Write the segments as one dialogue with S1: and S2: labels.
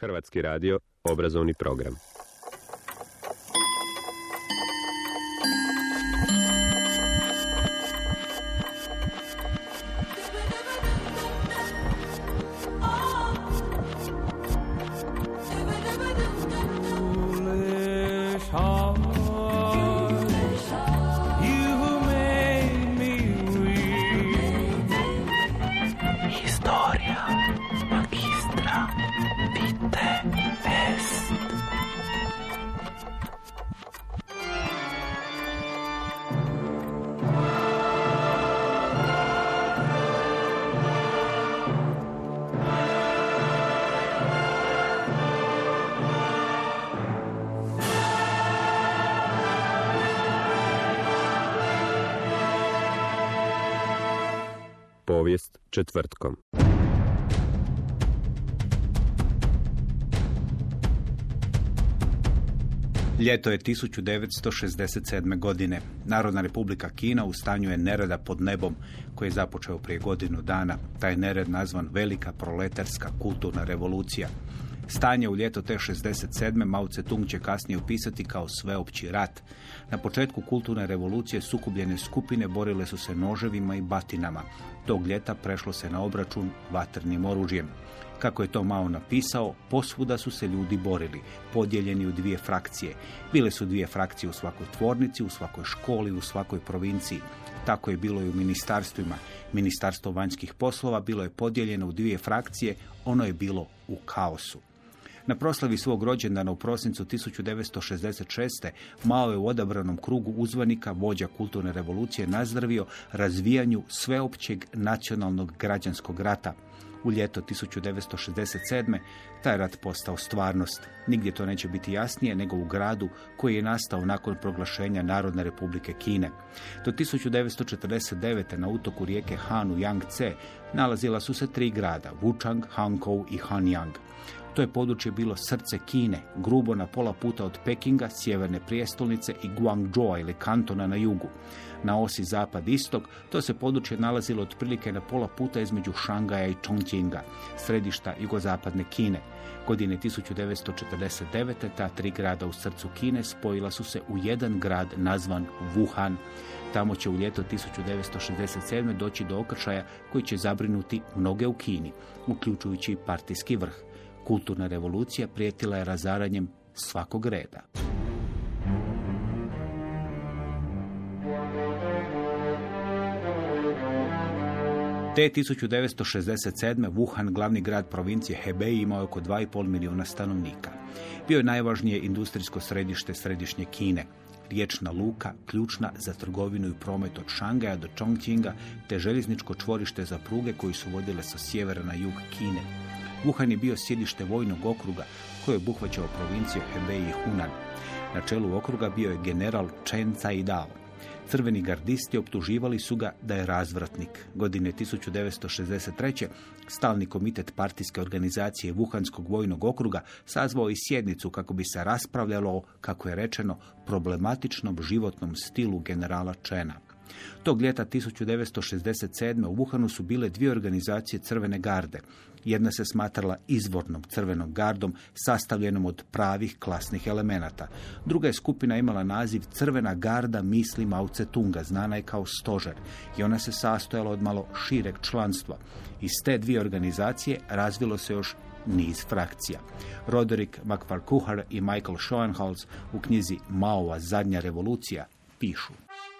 S1: Hrvatski radio, obrazovni program. Povijest četvrtkom.
S2: Ljeto je 1967. godine. Narodna republika Kina u stanju je nereda pod nebom koji je započeo prije godinu dana. Taj nered nazvan Velika proletarska kulturna revolucija. Stanje u ljeto te 67. Mao Tse-tung će kasnije opisati kao sveopći rat. Na početku kulturne revolucije sukobljene skupine borile su se noževima i batinama. Tog ljeta prešlo se na obračun vatrenim oružjem. Kako je to Mao napisao, posvuda su se ljudi borili, podijeljeni u dvije frakcije. Bile su dvije frakcije u svakoj tvornici, u svakoj školi, u svakoj provinciji. Tako je bilo i u ministarstvima. Ministarstvo vanjskih poslova bilo je podijeljeno u dvije frakcije, ono je bilo u kaosu. Na proslavi svog rođendana u prosincu 1966. Mao je u odabranom krugu uzvanika, vođa kulturne revolucije, nazdravio razvijanju sveopćeg nacionalnog građanskog rata. U ljeto 1967. taj rat postao stvarnost. Nigdje to neće biti jasnije nego u gradu koji je nastao nakon proglašenja Narodne republike Kine. Do 1949. na utoku rijeke Han u Yangtze nalazila su se 3 grada, Wuchang, Hankou i Hanyang. To je područje bilo srce Kine, grubo na pola puta od Pekinga, sjeverne prijestolnice, i Guangzhoua ili kantona na jugu. Na osi zapad-istok to se područje nalazilo otprilike na pola puta između Šangaja i Chongqinga, središta jugozapadne Kine. Godine 1949. ta 3 grada u srcu Kine spojila su se u jedan grad nazvan Wuhan. Tamo će u ljeto 1967. doći do okršaja koji će zabrinuti mnoge u Kini, uključujući i partijski vrh. Kulturna revolucija prijetila je razaranjem svakog reda. Te 1967. Wuhan, glavni grad provincije Hebei, imao oko 2,5 milijuna stanovnika. Bio je najvažnije industrijsko središte središnje Kine. Riječna luka, ključna za trgovinu i promet od Šangaja do Chongqinga, te željezničko čvorište za pruge koji su vodile sa sjevera na jug Kine. Wuhan je bio sjedište vojnog okruga koji je obuhvaćao provincije Hebei i Hunan. Na čelu okruga bio je general Chen Caidao. Crveni gardisti optuživali su ga da je razvratnik. Godine 1963. Stalni komitet partijske organizacije Wuhanskog vojnog okruga sazvao i sjednicu kako bi se raspravljalo o, kako je rečeno, problematičnom životnom stilu generala Chena. Tog ljeta 1967. u Wuhanu su bile 2 organizacije Crvene garde. Jedna se smatrala izvornom Crvenom gardom sastavljenom od pravih klasnih elemenata. Druga je skupina imala naziv Crvena garda misli Mao Tse-tunga, znana je kao stožer, i ona se sastojala od malo šireg članstva. Iz te 2 organizacije razvilo se još niz frakcija. Roderick McFarquhar i Michael Schoenholz u knjizi Maova zadnja revolucija pišu: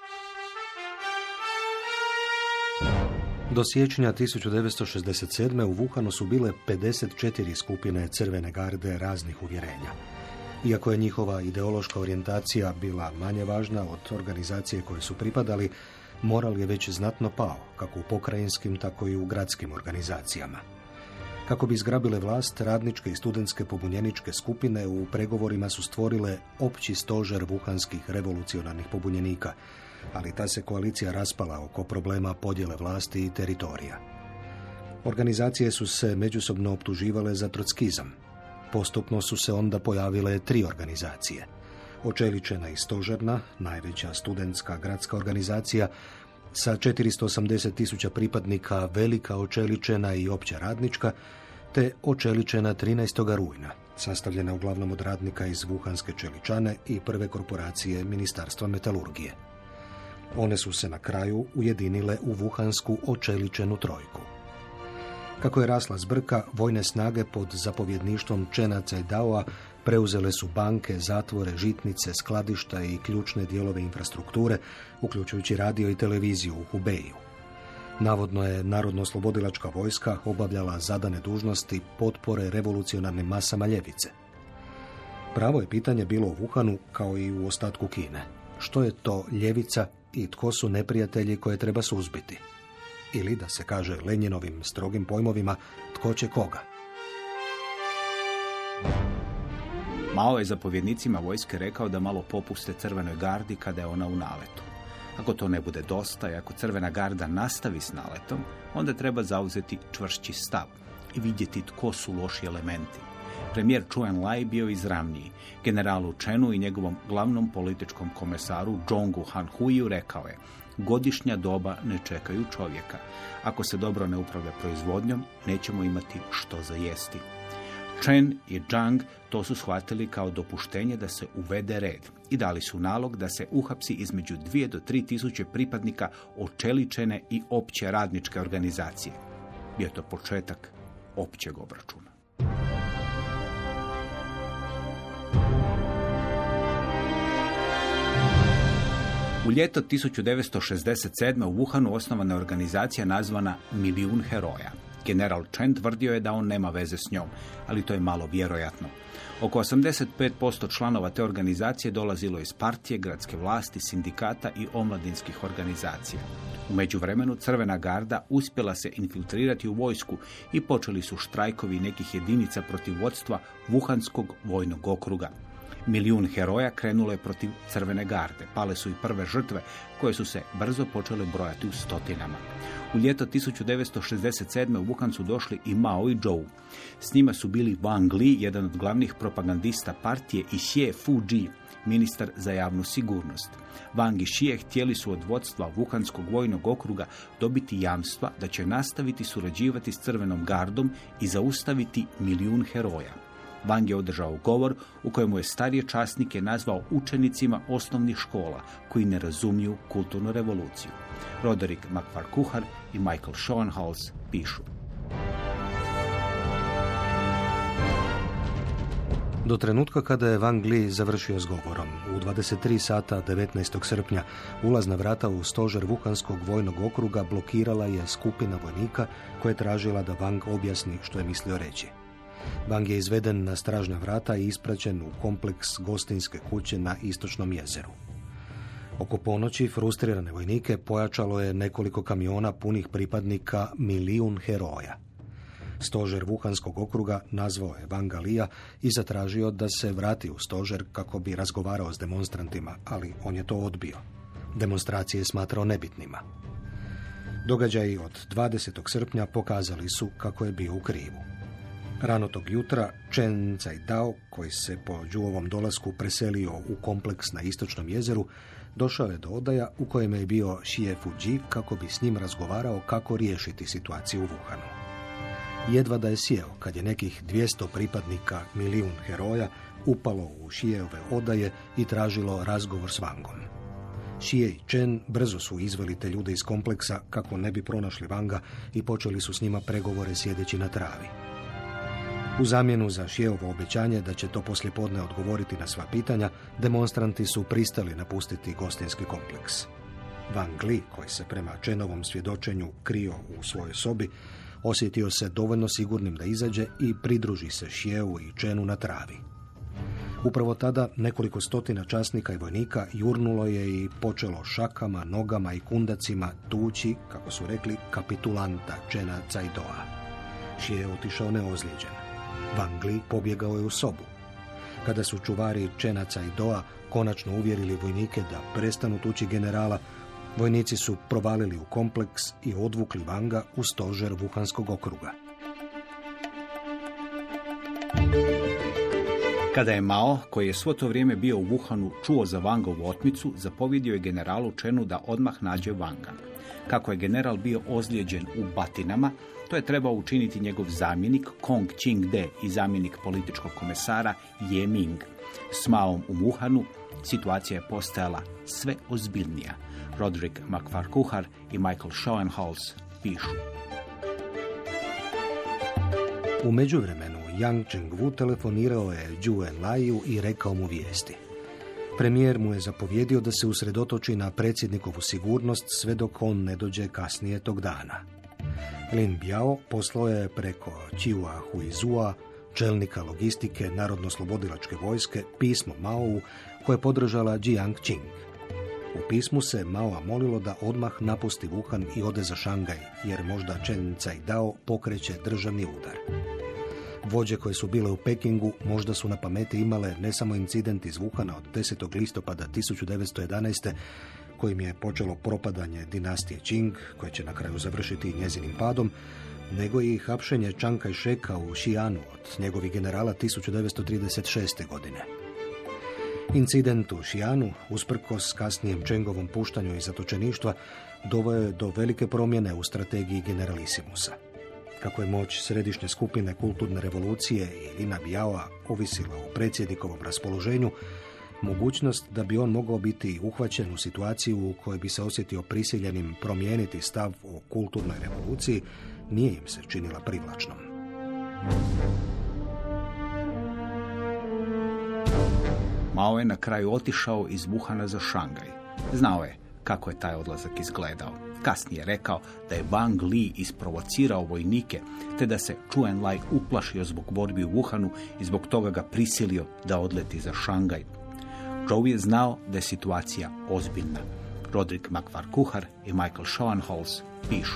S3: do siječnja 1967. u Wuhanu su bile 54 skupine Crvene garde raznih uvjerenja. Iako je njihova ideološka orijentacija bila manje važna od organizacije koje su pripadali, moral je već znatno pao, kako u pokrajinskim, tako i u gradskim organizacijama. Kako bi zgrabile vlast, radničke i studentske pobunjeničke skupine u pregovorima su stvorile opći stožer wuhanskih revolucionarnih pobunjenika, ali ta se koalicija raspala oko problema podjele vlasti i teritorija. Organizacije su se međusobno optuživale za trockizam. Postupno su se onda pojavile 3 organizacije. Očeličena i stožerna, najveća studentska gradska organizacija, sa 480.000 pripadnika, velika očeličena i opća radnička, te očeličena 13. rujna, sastavljena uglavnom od radnika iz Wuhanske čeličane i prve korporacije Ministarstva metalurgije. One su se na kraju ujedinile u Wuhansku očeličenu trojku. Kako je rasla zbrka, vojne snage pod zapovjedništvom Chena Caidaoa preuzele su banke, zatvore, žitnice, skladišta i ključne dijelove infrastrukture, uključujući radio i televiziju u Hubeiju. Navodno je Narodno-oslobodilačka vojska obavljala zadane dužnosti potpore revolucionarnim masama ljevice. Pravo je pitanje bilo u Wuhanu kao i u ostatku Kine. Što je to ljevica i tko su neprijatelji koje treba suzbiti? Ili, da se kaže Lenjinovim strogim pojmovima, tko će koga?
S2: Mao je zapovjednicima vojske rekao da malo popuste Crvenoj gardi kada je ona u naletu. Ako to ne bude dosta i ako Crvena garda nastavi s naletom, onda treba zauzeti čvršći stav i vidjeti tko su loši elementi. Premijer Chou Enlai bio izravniji. Generalu Chenu i njegovom glavnom političkom komesaru Zhongu Hanhuiju rekao je: godišnja doba ne čekaju čovjeka. Ako se dobro ne upravlja proizvodnjom, nećemo imati što za jesti. Chen i Zhang to su shvatili kao dopuštenje da se uvede red i dali su nalog da se uhapsi između 2 do 3 tisuće pripadnika očeličene i opće radničke organizacije. Bio to početak općeg obračuna. U ljeto 1967. u Wuhanu osnovana je organizacija nazvana Milijun heroja. General Chen tvrdio je da on nema veze s njom, ali to je malo vjerojatno. Oko 85% članova te organizacije dolazilo iz partije, gradske vlasti, sindikata i omladinskih organizacija. U međuvremenu Crvena garda uspjela se infiltrirati u vojsku i počeli su štrajkovi nekih jedinica protiv vodstva Wuhanskog vojnog okruga. Milijun heroja krenulo je protiv Crvene garde. Pale su i prve žrtve koje su se brzo počele brojati u stotinama. U ljeto 1967. u Wuhan su došli i Mao i Zhou. S njima su bili Wang Li, jedan od glavnih propagandista partije, i Xie Fuji, ministar za javnu sigurnost. Wang i Xie htjeli su od vodstva Wuhanskog vojnog okruga dobiti jamstva da će nastaviti surađivati s Crvenom gardom i zaustaviti Milijun heroja. Wang je održao govor u kojemu je starije časnike nazvao učenicima osnovnih škola koji ne razumiju kulturnu revoluciju. Roderick McFarquhar i Michael Schoenhals pišu:
S3: Do trenutka kada je Wang Li završio s govorom, u 23 sata 19. srpnja ulazna vrata u stožer Wuhanskog vojnog okruga blokirala je skupina vojnika koja je tražila da Wang objasni što je mislio reći. Wang je izveden na stražna vrata i ispraćen u kompleks gostinske kuće na Istočnom jezeru. Oko ponoći frustrirane vojnike pojačalo je nekoliko kamiona punih pripadnika Milijun heroja. Stožer Wuhanskog okruga nazvao je Wanga Lia i zatražio da se vrati u stožer kako bi razgovarao s demonstrantima, ali on je to odbio. Demonstracije je smatrao nebitnima. Događaji od 20. srpnja pokazali su kako je bio u krivu. Rano tog jutra Chen Caidao, koji se po Zhuovom dolasku preselio u kompleks na Istočnom jezeru, došao je do odaja u kojem je bio Xie Fuji kako bi s njim razgovarao kako riješiti situaciju u Wuhanu. Jedva da je sjeo kad je nekih 200 pripadnika Milijun heroja upalo u Xiejove odaje i tražilo razgovor s Wangom. Xie i Chen brzo su izveli te ljude iz kompleksa kako ne bi pronašli Wanga i počeli su s njima pregovore sjedeći na travi. U zamjenu za Xieovo obećanje da će to poslijepodne odgovoriti na sva pitanja, demonstranti su pristali napustiti gostinski kompleks. Wang Li, koji se prema Chenovom svjedočenju krio u svojoj sobi, osjetio se dovoljno sigurnim da izađe i pridruži se Xieu i Chenu na travi. Upravo tada nekoliko stotina časnika i vojnika jurnulo je i počelo šakama, nogama i kundacima tući, kako su rekli, kapitulanta Chena Caidaoa. Xie je otišao neozlijeđen. Wang Li pobjegao je u sobu. Kada su čuvari Chena Caidaoa konačno uvjerili vojnike da prestanu tući generala, vojnici su provalili u kompleks i odvukli Wanga u stožer Wuhanskog okruga.
S2: Kada je Mao, koji je svo to vrijeme bio u Wuhanu, čuo za Wangovu otmicu, zapovjedio je generalu Chenu da odmah nađe Wanga. Kako je general bio ozlijeđen u batinama, To je trebao učiniti njegov zamjenik Kong Ching-de i zamjenik političkog komesara Ye Ming. S Maom u Wuhanu situacija je postajala sve ozbiljnija. Roderick McFarquhar i Michael Schoenholz pišu.
S3: U međuvremenu Yang Cheng-wu telefonirao je Zhou Enlaiju i rekao mu vijesti. Premijer mu je zapovjedio da se usredotoči na predsjednikovu sigurnost sve dok on ne dođe kasnije tog dana. Lin Biao poslao je preko Chiua Huizua, čelnika logistike Narodno-slobodilačke vojske, pismo Maou koje je podržala Jiang Qing. U pismu se Maoa molilo da odmah napusti Wuhan i ode za Šangaj, jer možda Chen Caidao pokreće državni udar. Vođe koje su bile u Pekingu možda su na pameti imale ne samo incident iz Wuhana od 10. listopada 1911. kojim je počelo propadanje dinastije Qing, koje će na kraju završiti njezinim padom, nego i hapšenje Chiang Kai-sheka u Xi'anu od njegovih generala 1936. godine. Incident u Xi'anu, usprkos kasnijem Čengovom puštanju iz zatočeništva, doveo je do velike promjene u strategiji generalisimusa. Kako je moć središnje skupine kulturne revolucije i Lina Biaoa ovisila o predsjednikovom raspoloženju, mogućnost da bi on mogao biti uhvaćen u situaciju u kojoj bi se osjetio prisiljenim promijeniti stav o kulturnoj revoluciji nije im se činila privlačnom.
S2: Mao je na kraju otišao iz Wuhana za Šangaj. Znao je kako je taj odlazak izgledao. Kasnije je rekao da je Wang Li isprovocirao vojnike, te da se Zhou Enlai uplašio zbog borbi u Wuhanu i zbog toga ga prisilio da odleti za Šangaj. Zhou je znao da je situacija ozbiljna. Roderick McFarquhar i Michael Schoenholz pišu.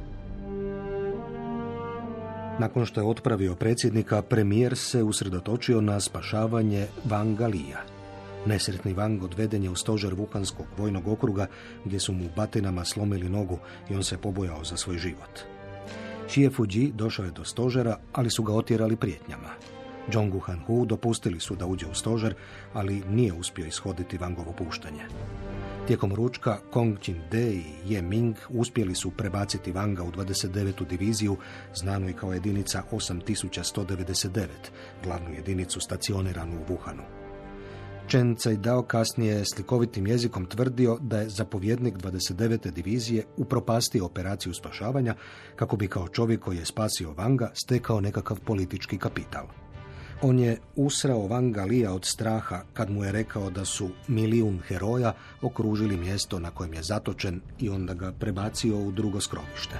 S3: Nakon što je otpravio predsjednika, premijer se usredotočio na spašavanje Wanga Lija. Nesretni Wang odveden je u stožer Wuhanskog vojnog okruga, gdje su mu batinama slomili nogu i on se pobojao za svoj život. Xie Fuji došao je do stožera, ali su ga otjerali prijetnjama. Zhonggu Hanhu dopustili su da uđe u stožer, ali nije uspio ishoditi Wangovo puštanje. Tijekom ručka Kong Qing-de i Ye Ming uspjeli su prebaciti Wanga u 29. diviziju, znanu i kao jedinica 8199, glavnu jedinicu stacioniranu u Wuhanu. Chen Caidao kasnije je slikovitim jezikom tvrdio da je zapovjednik 29. divizije upropastio operaciju spašavanja kako bi kao čovjek koji je spasio Wanga stekao nekakav politički kapital. On je usrao Wanga Lija od straha kad mu je rekao da su 1.000.000 heroja okružili mjesto na kojem je zatočen i onda ga prebacio u drugo skrovište.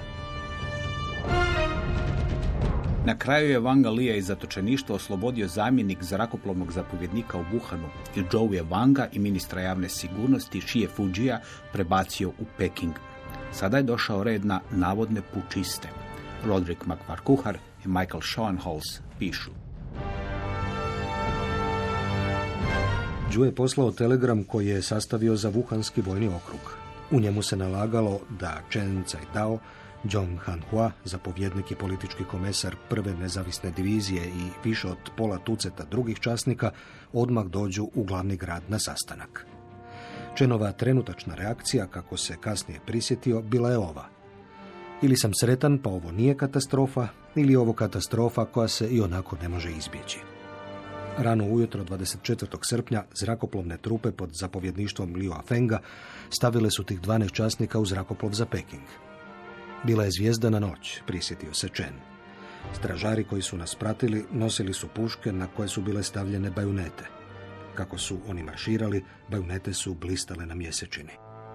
S2: Na kraju je Wanga Lija iz zatočeništva oslobodio zamjenik zrakoplovnog zapovjednika u Wuhanu i Zhou je Wanga i ministra javne sigurnosti Xie Fujia prebacio u Peking. Sada je došao red na navodne pučiste. Roderick McFarquhar i Michael Schoenholz pišu.
S3: Zhou je poslao telegram koji je sastavio za Wuhanski vojni okrug. U njemu se nalagalo da Chen Caidao, Zhong Hanhua, zapovjednik i politički komesar prve nezavisne divizije i više od pola tuceta drugih časnika odmah dođu u glavni grad na sastanak. Chenova trenutačna reakcija, kako se kasnije prisjetio, bila je ova. Ili sam sretan pa ovo nije katastrofa, ili je ovo katastrofa koja se i onako ne može izbjeći. Rano ujutro 24. srpnja zrakoplovne trupe pod zapovjedništvom Liu Fenga stavile su tih 12 časnika u zrakoplov za Peking. Bila je zvijezdana noć, prisjetio se Chen. Stražari koji su nas pratili nosili su puške na koje su bile stavljene bajunete. Kako su oni marširali, bajunete su blistale na mjesečini.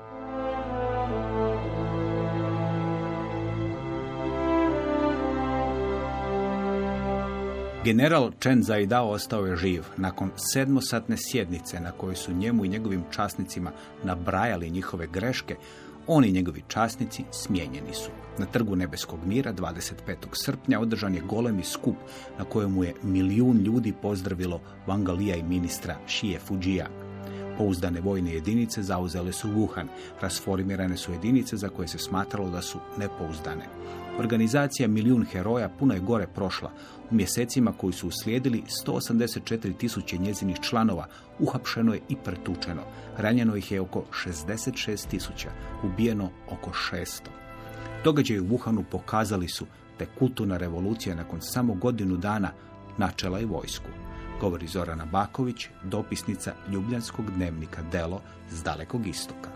S2: General Chen Caidao ostao je živ nakon 7-satne sjednice na kojoj su njemu i njegovim časnicima nabrajali njihove greške. Oni i njegovi časnici smijenjeni su. Na Trgu Nebeskog mira 25. srpnja održan je golemi skup na kojemu je 1.000.000 ljudi pozdravilo Wanga Lija i ministra Xie Fujia. Pouzdane vojne jedinice zauzele su Wuhan. Rasformirane su jedinice za koje se smatralo da su nepouzdane. Organizacija 1.000.000 heroja puno je gore prošla. U mjesecima koji su uslijedili 184.000 njezinih članova uhapšeno je i pretučeno. Ranjeno ih je oko 66.000, ubijeno oko 600. Događaji u Wuhanu pokazali su te kulturna revolucija nakon samo godinu dana načela i vojsku. Govori Zorana Baković, dopisnica ljubljanskog dnevnika Delo s Dalekog istoka.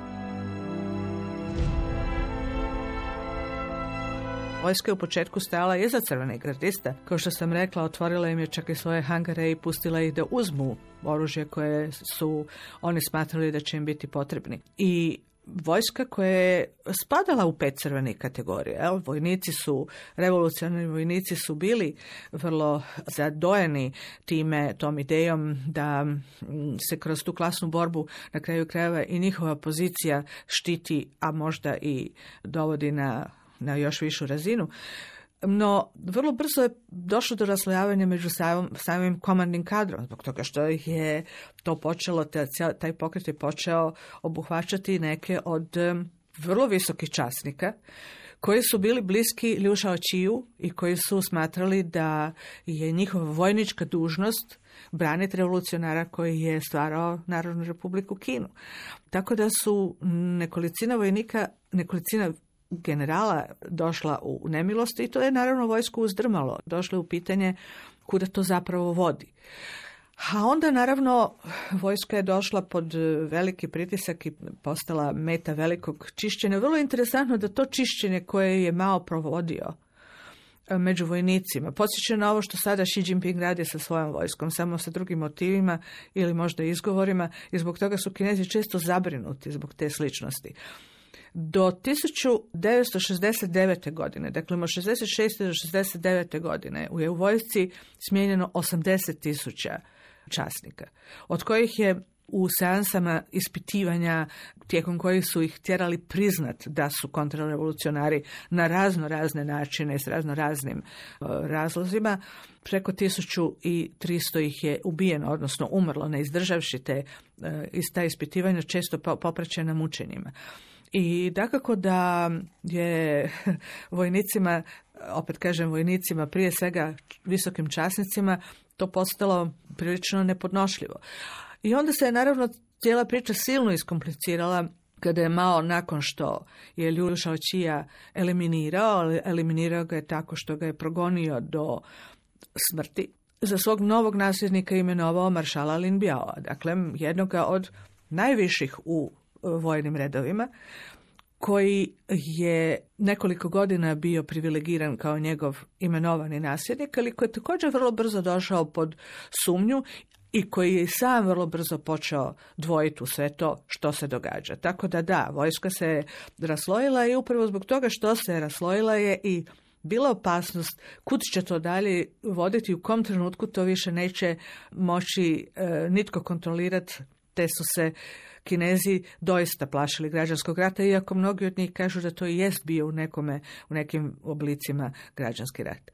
S4: Vojska je u početku stajala iza crvenih gardista. Kao što sam rekla, otvorila im je čak i svoje hangare i pustila ih da uzmu oružje koje su oni smatrali da će im biti potrebni. I vojska koja je spadala u 5 crvenih kategorija. Vojnici su, revolucionarni vojnici su bili vrlo zadojeni tom idejom da se kroz tu klasnu borbu na kraju krajeva i njihova pozicija štiti, a možda i dovodi na još višu razinu. No, vrlo brzo je došlo do raslojavanja među samim komandnim kadrom, zbog toga što je to počelo, taj pokret je počeo obuhvaćati neke od vrlo visokih časnika koji su bili bliski Liu Shaoqiju i koji su smatrali da je njihova vojnička dužnost braniti revolucionara koji je stvarao Narodnu republiku Kinu. Tako da su nekolicina generala došla u nemilost i to je naravno vojsku uzdrmalo. Došlo je u pitanje kuda to zapravo vodi. A onda naravno vojska je došla pod veliki pritisak i postala meta velikog čišćenja. Vrlo je interesantno da to čišćenje koje je Mao provodio među vojnicima podsjeća na ovo što sada Xi Jinping radi sa svojom vojskom, samo sa drugim motivima ili možda izgovorima, i zbog toga su Kinezi često zabrinuti zbog te sličnosti. Do 1969. godine, dakle od 66. do 69. godine, je u vojsci smijenjeno 80.000 časnika, od kojih je u seansama ispitivanja, tijekom kojih su ih tjerali priznat da su kontrarevolucionari na razne načine s raznim razlozima, preko 1300 ih je ubijeno, odnosno umrlo, ne izdržavši ta ispitivanja, često popraćena mučenjima. I dakako da je vojnicima, opet kažem vojnicima, prije svega visokim časnicima, to postalo prilično nepodnošljivo. I onda se je naravno cijela priča silno iskomplicirala kada je Mao, nakon što je Liu Shaoqija eliminirao ga je tako što ga je progonio do smrti, za svog novog nasljednika imenovao maršala Lin Biao, dakle jednoga od najviših u vojnim redovima, koji je nekoliko godina bio privilegiran kao njegov imenovani nasljednik, ali koji je također vrlo brzo došao pod sumnju i koji je sam vrlo brzo počeo dvojiti u sve to što se događa. Tako da, vojska se raslojila i upravo zbog toga što se raslojila je i bila opasnost kud će to dalje voditi, u kom trenutku to više neće moći nitko kontrolirati, te su se Kinezi doista plašili građanskog rata, iako mnogi od njih kažu da to i jest bio u nekim oblicima građanski rat.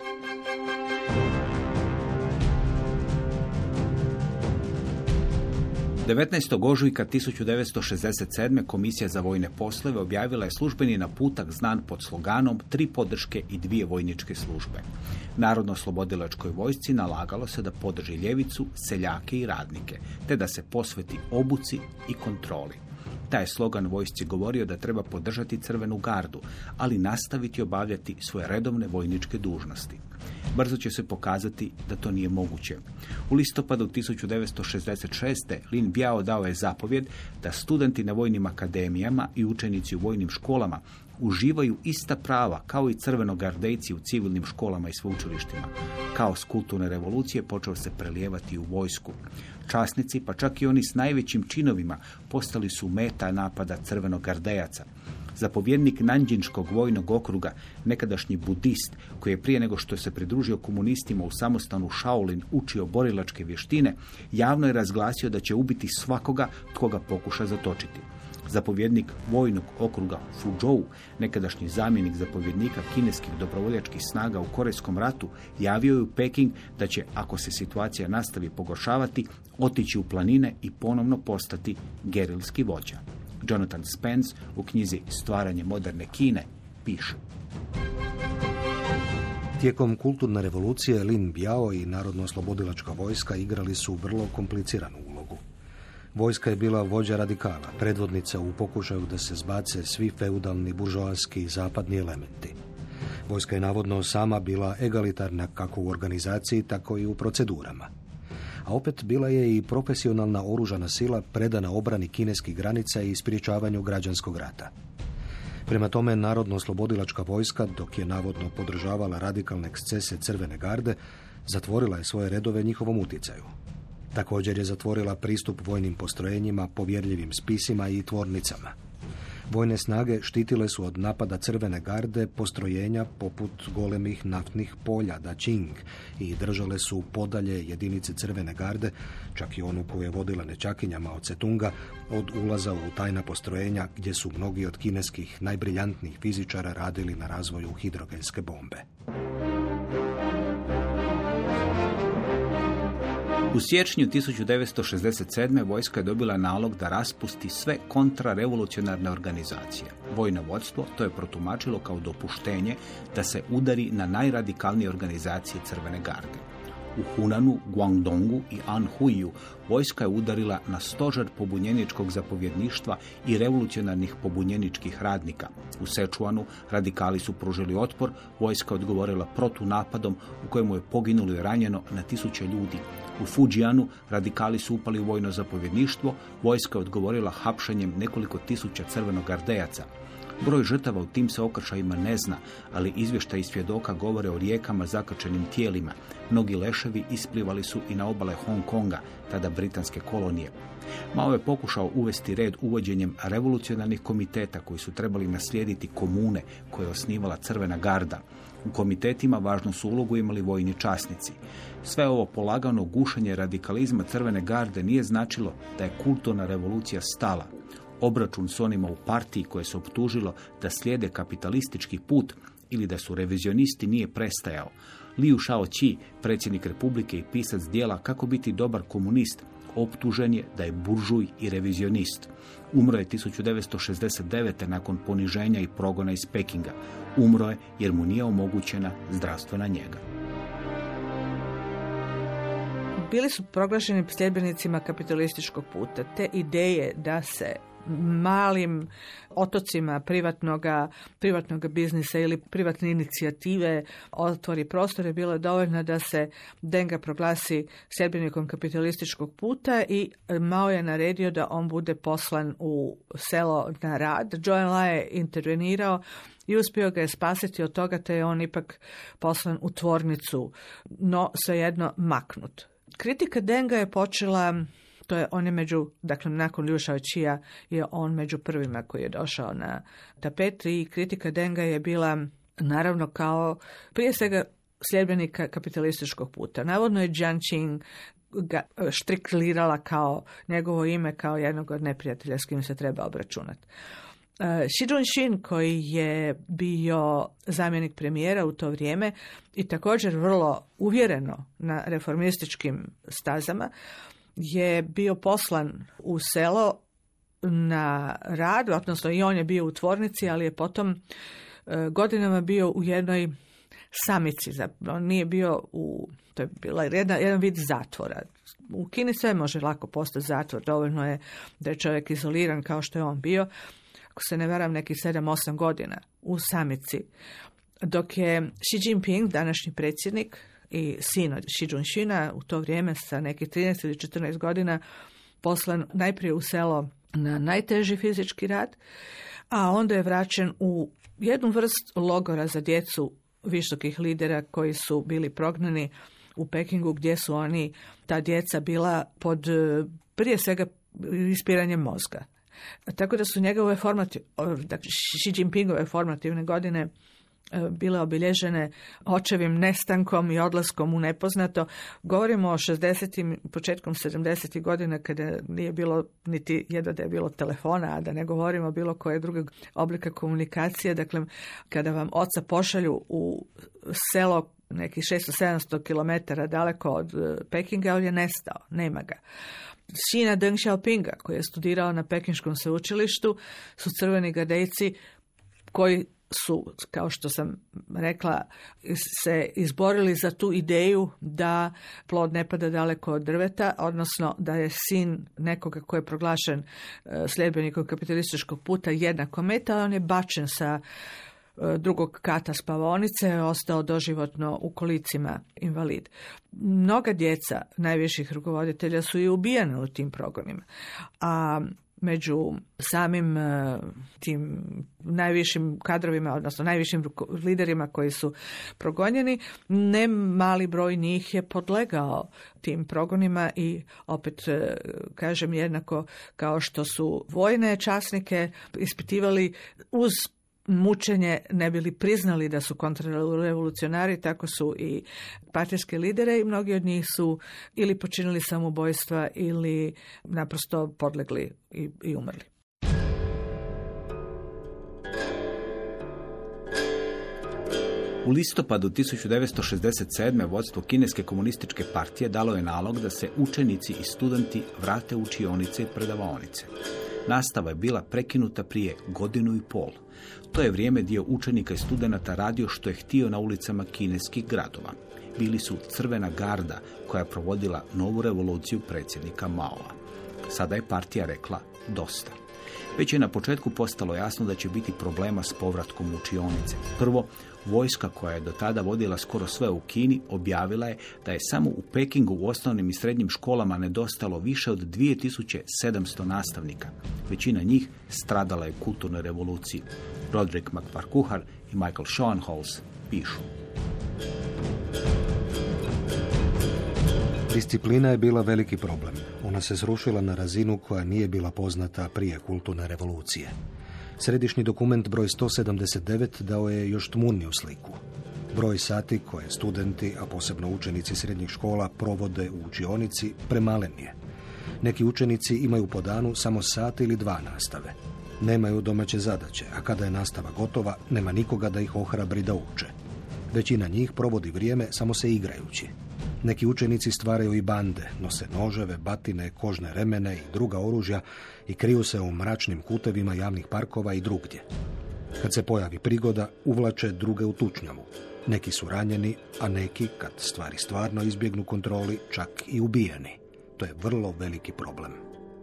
S2: – 19. ožujka 1967. Komisija za vojne poslove objavila je službeni naputak znan pod sloganom 3 podrške i 2 vojničke službe. Narodno-oslobodilačkoj vojsci nalagalo se da podrži ljevicu, seljake i radnike, te da se posveti obuci i kontroli. Taj slogan vojsci govorio da treba podržati Crvenu gardu, ali nastaviti obavljati svoje redovne vojničke dužnosti. Brzo će se pokazati da to nije moguće. U listopadu 1966. Lin Biao dao je zapovjed da studenti na vojnim akademijama i učenici u vojnim školama uživaju ista prava kao i crvenogardejci u civilnim školama i sveučilištima. Kaos kulturne revolucije počeo se prelijevati u vojsku. Časnici, pa čak i oni s najvećim činovima, postali su meta napada crvenogardejaca. Zapovjednik Nanjinškog vojnog okruga, nekadašnji budist, koji je prije nego što se pridružio komunistima u samostanu Shaolin učio borilačke vještine, javno je razglasio da će ubiti svakoga tko ga pokuša zatočiti. Zapovjednik vojnog okruga Fuzhou, nekadašnji zamjenik zapovjednika kineskih dobrovoljačkih snaga u Korejskom ratu, javio je u Peking da će, ako se situacija nastavi pogoršavati, otići u planine i ponovno postati gerilski vođa. Jonathan Spence u knjizi Stvaranje moderne Kine piše:
S3: Tijekom kulturne revolucije Lin Biao i Narodno-oslobodilačka vojska igrali su vrlo kompliciranu ulogu. Vojska je bila vođa radikala, predvodnica u pokušaju da se zbace svi feudalni, buržoaski i zapadni elementi. Vojska je navodno sama bila egalitarna kako u organizaciji, tako i u procedurama. A opet bila je i profesionalna oružana sila predana obrani kineskih granica i sprječavanju građanskog rata. Prema tome, Narodno-oslobodilačka vojska, dok je navodno podržavala radikalne ekscese Crvene garde, zatvorila je svoje redove njihovom utjecaju. Također je zatvorila pristup vojnim postrojenjima, povjerljivim spisima i tvornicama. Vojne snage štitile su od napada Crvene garde postrojenja poput golemih naftnih polja Daqing i držale su podalje jedinice Crvene garde, čak i onu koju je vodila nećakinja Mao Tse-tunga, od ulaza u tajna postrojenja gdje su mnogi od kineskih najbriljantnijih fizičara radili na razvoju hidrogenske bombe.
S2: U siječnju 1967. vojska je dobila nalog da raspusti sve kontrarevolucionarne organizacije. Vojno vodstvo to je protumačilo kao dopuštenje da se udari na najradikalnije organizacije Crvene garde. U Hunanu, Guangdongu i Anhuiju vojska je udarila na stožer pobunjeničkog zapovjedništva i revolucionarnih pobunjeničkih radnika. U Sečuanu radikali su pružili otpor, vojska odgovorila protunapadom u kojemu je poginulo i ranjeno na 1000 ljudi. U Fujianu radikali su upali u vojno zapovjedništvo, vojska je odgovorila hapšanjem nekoliko tisuća crvenogardejaca. Broj žrtava u tim se okršajima ne zna, ali izvještaji svjedoka govore o rijekama zakrčenim tijelima. Mnogi leševi isplivali su i na obale Hong Konga, tada britanske kolonije. Mao je pokušao uvesti red uvođenjem revolucionarnih komiteta koji su trebali naslijediti komune koje je osnivala Crvena garda. U komitetima važnu su ulogu imali vojni časnici. Sve ovo polagano gušenje radikalizma Crvene garde nije značilo da je kulturna revolucija stala. Obračun s onima u partiji koje se optužilo da slijede kapitalistički put ili da su revizionisti nije prestajao. Liu Shaoqi, predsjednik Republike i pisac djela Kako biti dobar komunist, optužen je da je buržuj i revizionist. Umro je 1969. nakon poniženja i progona iz Pekinga. Umro je jer mu nije omogućena zdravstvena njega.
S4: Bili su proglašeni sljedbenicima kapitalističkog puta. Te ideje da se malim otocima privatnog biznisa ili privatne inicijative otvori prostor je bilo dovoljno da se Denga proglasi sljedbenikom kapitalističkog puta i Mao je naredio da on bude poslan u selo na rad. Zhou Enlai je intervenirao i uspio ga je spasiti od toga, te je on ipak poslan u tvornicu, no svejedno maknut. Kritika Denga je počela, on je nakon Liu Shaoqia je on među prvima koji je došao na tapet i kritika Denga je bila naravno kao prije svega sljedbenika kapitalističkog puta. Navodno je Jiang Qing ga štriklirala kao njegovo ime kao jednog od neprijatelja s kim se treba obračunati. Xi Jinping koji je bio zamjenik premijera u to vrijeme i također vrlo uvjereno na reformističkim stazama, je bio poslan u selo na rad, odnosno i on je bio u tvornici, ali je potom godinama bio u jednoj samici. On nije bio to je bila jedan vid zatvora. U Kini sve može lako postati zatvor, dovoljno je da je čovjek izoliran kao što je on bio, ako se ne varam nekih 7-8 godina u samici. Dok je Xi Jinping, današnji predsjednik, i sin od Xi Jinpinga u to vrijeme sa nekih 13 ili 14 godina poslan najprije u selo na najteži fizički rad, a onda je vraćen u jednu vrst logora za djecu visokih lidera koji su bili prognani u Pekingu, gdje su ta djeca bila pod prije svega ispiranjem mozga. Tako da su njegove Xi Jinpingove formativne godine bile obilježene očevim nestankom i odlaskom u nepoznato. Govorimo o 60. početkom 70. godina kada nije bilo niti jedno da je bilo telefona, a da ne govorimo bilo koje drugog oblika komunikacije. Dakle, kada vam oca pošalju u selo nekih 600-700 km daleko od Pekinga, on je nestao, nema ga. Sina Deng Xiaopinga, koji je studirao na Pekinškom sveučilištu, su crveni gardejci koji su, kao što sam rekla, se izborili za tu ideju da plod ne pada daleko od drveta, odnosno da je sin nekoga koji je proglašen sljedbenikom kapitalističkog puta jednako meta, on je bačen sa drugog kata spavaonice, ostao doživotno u kolicima invalid. Mnoga djeca najviših rukovoditelja su i ubijene u tim progonima, a među samim tim najvišim kadrovima, odnosno najvišim liderima koji su progonjeni, ne mali broj njih je podlegao tim progonima i opet kažem jednako kao što su vojne časnike ispitivali uz mučenje ne bili priznali da su kontrarevolucionari, tako su i partijske lidere i mnogi od njih su ili počinili samoubojstva ili naprosto podlegli i umrli.
S2: U listopadu 1967. vodstvo Kineske komunističke partije dalo je nalog da se učenici i studenti vrate u učionice i predavaonice. Nastava je bila prekinuta prije 1.5 godine. To je vrijeme dio učenika i studenata radio što je htio na ulicama kineskih gradova. Bili su Crvena garda koja je provodila novu revoluciju predsjednika Maoa. Sada je partija rekla dosta. Već je na početku postalo jasno da će biti problema s povratkom u učionice. Prvo, vojska koja je do tada vodila skoro sve u Kini objavila je da je samo u Pekingu u osnovnim i srednjim školama nedostalo više od 2700 nastavnika. Većina njih stradala je u kulturnoj revoluciji. Roderick McFarquhar i Michael Schoenholz pišu.
S3: Disciplina je bila veliki problem. Ona se srušila na razinu koja nije bila poznata prije kulturne revolucije. Središnji dokument broj 179 dao je još tmurniju sliku. Broj sati koje studenti, a posebno učenici srednjih škola, provode u učionici premalen je. Neki učenici imaju po danu samo sat ili 2 nastave. Nemaju domaće zadaće, a kada je nastava gotova, nema nikoga da ih ohrabri da uče. Većina njih provodi vrijeme samo se igrajući. Neki učenici stvaraju i bande, nose noževe, batine, kožne remene i druga oružja i kriju se u mračnim kutevima javnih parkova i drugdje. Kad se pojavi prigoda, uvlače druge u tučnjavu. Neki su ranjeni, a neki, kad stvari stvarno izbjegnu kontroli, čak i ubijeni. To je vrlo veliki problem.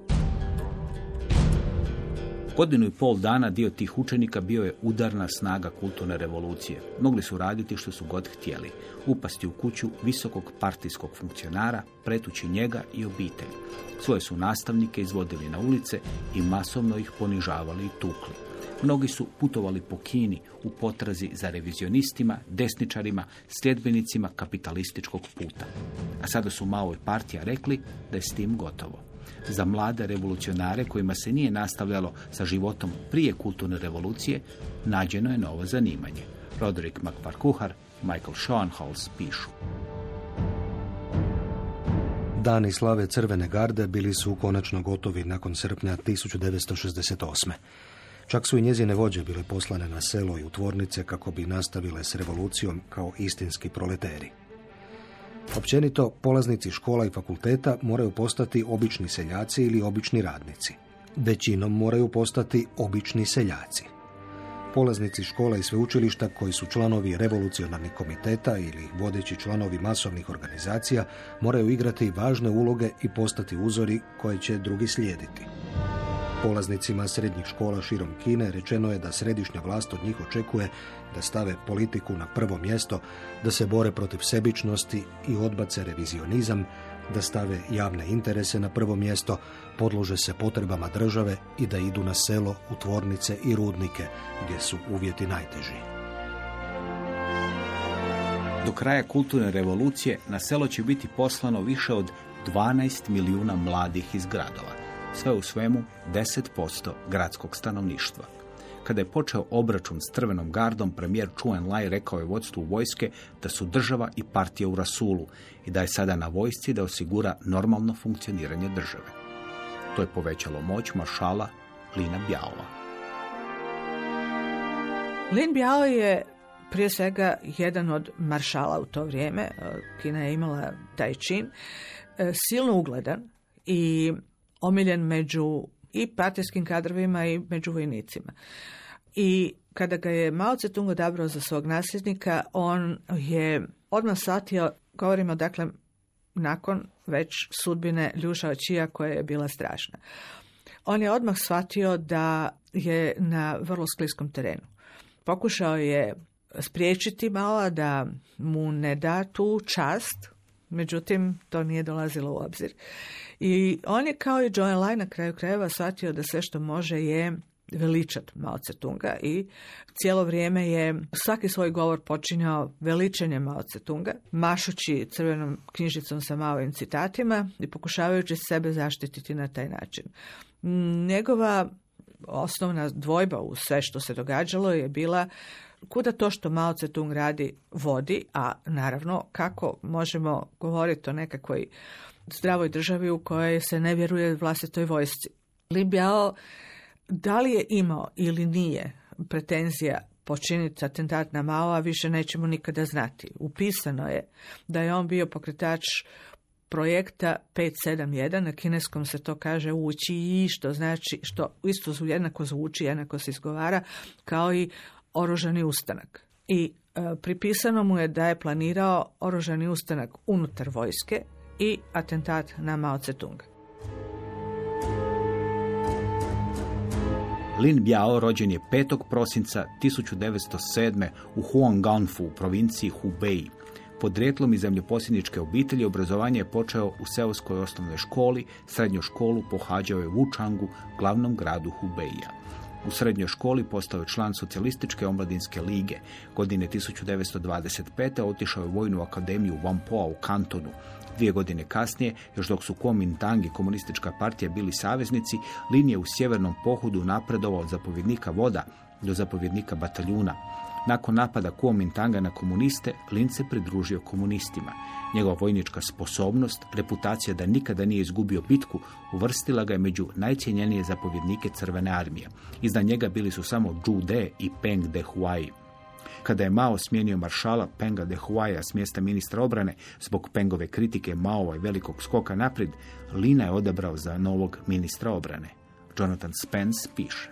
S2: 1.5 dana dio tih učenika bio je udarna snaga kulturne revolucije. Mogli su raditi što su god htjeli. Upasti u kuću visokog partijskog funkcionara, pretući njega i obitelj. Svoje su nastavnike izvodili na ulice i masovno ih ponižavali i tukli. Mnogi su putovali po Kini u potrazi za revizionistima, desničarima, sljedbenicima kapitalističkog puta. A sada su Mao i partija rekli da je s tim gotovo. Za mlade revolucionare kojima se nije nastavljalo sa životom prije kulturne revolucije, nađeno je novo zanimanje. Roderick McFarquhar, Michael Schoenholz pišu.
S3: Dani slave Crvene garde bili su konačno gotovi nakon srpnja 1968. Čak su i njezine vođe bile poslane na selo i u tvornice kako bi nastavile s revolucijom kao istinski proleteri. Općenito, polaznici škola i fakulteta moraju postati obični seljaci ili obični radnici. Većinom moraju postati obični seljaci. Polaznici škola i sveučilišta koji su članovi revolucionarnih komiteta ili vodeći članovi masovnih organizacija moraju igrati važne uloge i postati uzori koje će drugi slijediti. Polaznicima srednjih škola širom Kine rečeno je da središnja vlast od njih očekuje da stave politiku na prvo mjesto, da se bore protiv sebičnosti i odbace revizionizam, da stave javne interese na prvo mjesto, podlože se potrebama države i da idu na selo, u tvornice i rudnike, gdje su uvjeti najteži.
S2: Do kraja kulturne revolucije na selo će biti poslano više od 12 milijuna mladih iz gradova. Sve u svemu 10% gradskog stanovništva. Kada je počeo obračun s Crvenom gardom, premijer Chu Enlai rekao je vodstvu vojske da su država i partija u rasulu i da je sada na vojsci da osigura normalno funkcioniranje države. To je povećalo moć maršala Lina Biaoa.
S4: Lin Biao je prije svega jedan od maršala u to vrijeme. Kina je imala taj čin, silno ugledan i omiljen među i partijskim kadrovima i među vojnicima. I kada ga je Mao Tse-tung odabrao za svog nasljednika, on je odmah shvatio, govorimo dakle nakon već sudbine Liu Shaoqia koja je bila strašna. On je odmah shvatio da je na vrlo skliskom terenu. Pokušao je spriječiti Maoa da mu ne da tu čast, međutim to nije dolazilo u obzir. I on je kao i Zhou Enlai na kraju krajeva shvatio da sve što može je veličat Mao Tse-tunga i cijelo vrijeme je svaki svoj govor počinjao veličanjem Mao Tse-tunga, mašući crvenom knjižicom sa Maovim citatima i pokušavajući sebe zaštititi na taj način. Njegova osnovna dvojba u sve što se događalo je bila kuda to što Mao Tse-tung radi vodi, a naravno kako možemo govoriti o nekakvoj zdravoj državi u kojoj se ne vjeruje vlastitoj vojsci. Lin Biao da li je imao ili nije pretenzija počiniti atentat na Maoa, više nećemo nikada znati. Upisano je da je on bio pokretač projekta 571, na kineskom se to kaže ući, što znači, što isto jednako zvuči, jednako se izgovara, kao i oružani ustanak. I pripisano mu je da je planirao oružani ustanak unutar vojske i atentat na Mao Tse-tunga.
S2: Lin Biao rođen je 5. prosinca 1907. u Huangganfu u provinciji Hubei. Podrijetlom iz zemljoposjedničke obitelji obrazovanje je počeo u seoskoj osnovnoj školi, srednju školu pohađao je u Wuchangu, glavnom gradu Hubeija. U srednjoj školi postao je član socijalističke omladinske lige. Godine 1925. otišao je u vojnu akademiju Whampoa u Kantonu. 2 godine kasnije, još dok su Kuomintang i komunistička partija bili saveznici, Lin je u sjevernom pohodu napredovao od zapovjednika voda do zapovjednika bataljuna. Nakon napada Kuomintanga na komuniste, Lin se pridružio komunistima. Njegova vojnička sposobnost, reputacija da nikada nije izgubio bitku, uvrstila ga je među najcijenjenije zapovjednike Crvene armije. Iznad njega bili su samo Zhu De i Peng Dehuai. Kada je Mao smijenio maršala Penga Dehuaja s mjesta ministra obrane zbog Pengove kritike Maova i velikog skoka naprijed, Lina je odabrao za novog ministra obrane. Jonathan Spence piše.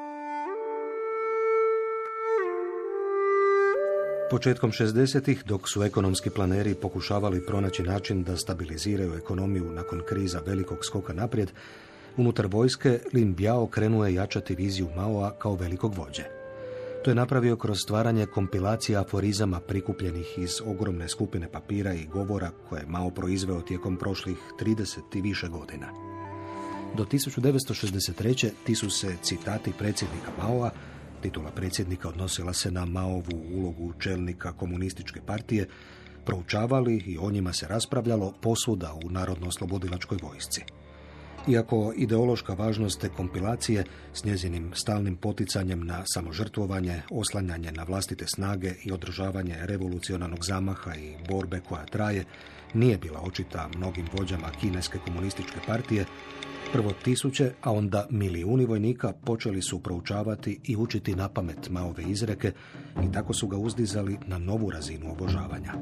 S3: Početkom 60-ih, dok su ekonomski planeri pokušavali pronaći način da stabiliziraju ekonomiju nakon kriza velikog skoka naprijed, unutar vojske Lin Biao krenuo je jačati viziju Maoa kao velikog vođe. To je napravio kroz stvaranje kompilacija aforizama prikupljenih iz ogromne skupine papira i govora koje je Mao proizveo tijekom prošlih 30 i više godina. Do 1963. ti su se citati predsjednika Maoa, titula predsjednika odnosila se na Maovu ulogu čelnika komunističke partije, proučavali i o njima se raspravljalo posvuda u Narodno-oslobodilačkoj vojsci. Iako ideološka važnost te kompilacije s njezinim stalnim poticanjem na samožrtvovanje, oslanjanje na vlastite snage i održavanje revolucionarnog zamaha i borbe koja traje, nije bila očita mnogim vođama kineske komunističke partije, prvo tisuće, a onda milijuni vojnika počeli su proučavati i učiti napamet Maove izreke i tako su ga uzdizali na novu razinu obožavanja.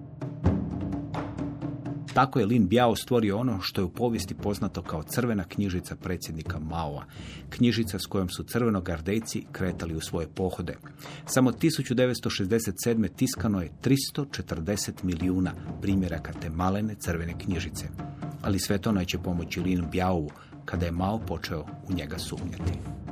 S2: Tako je Lin Biao stvorio ono što je u povijesti poznato kao crvena knjižica predsjednika Maoa. Knjižica s kojom su crvenogardejci kretali u svoje pohode. Samo 1967. tiskano je 340 milijuna primjeraka te malene crvene knjižice. Ali sve to neće pomoći Linu Biaovu kada je Mao počeo u njega sumnjati.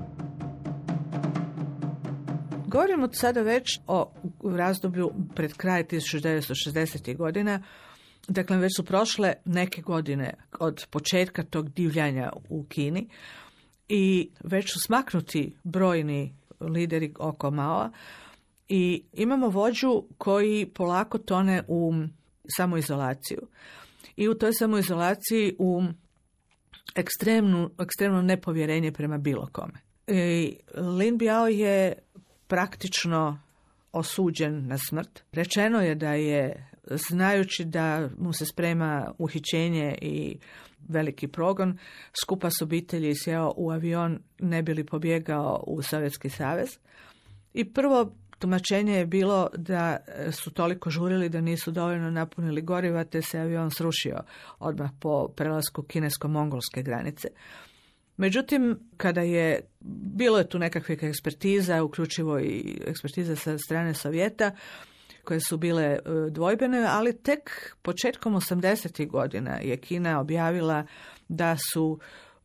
S4: Govorimo sada već o razdoblju pred kraj 1960. godina. Dakle, već su prošle neke godine od početka tog divljanja u Kini i već su smaknuti brojni lideri oko Maoa i imamo vođu koji polako tone u samoizolaciju. I u toj samoizolaciji u ekstremno nepovjerenje prema bilo kome. I Lin Biao je praktično osuđen na smrt. Rečeno je da je, znajući da mu se sprema uhićenje i veliki progon, skupa s obitelji sjeo u avion ne bi li pobjegao u Sovjetski savez. I prvo tumačenje je bilo da su toliko žurili da nisu dovoljno napunili goriva, te se avion srušio odmah po prelasku kinesko-mongolske granice. Međutim, kada bilo je tu nekakvih ekspertiza, uključivo i ekspertiza sa strane Sovjeta, koje su bile dvojbene, ali tek početkom 80. godina je Kina objavila da su